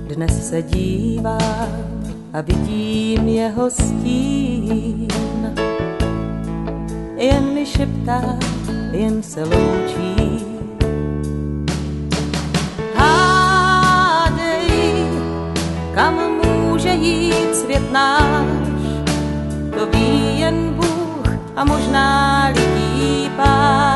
Dnes se dívám a vidím jeho stín. Jen mi šeptá, jen se loučí. Hádej, kam může jít svět náš, to ví jen Bůh a možná lidí pár.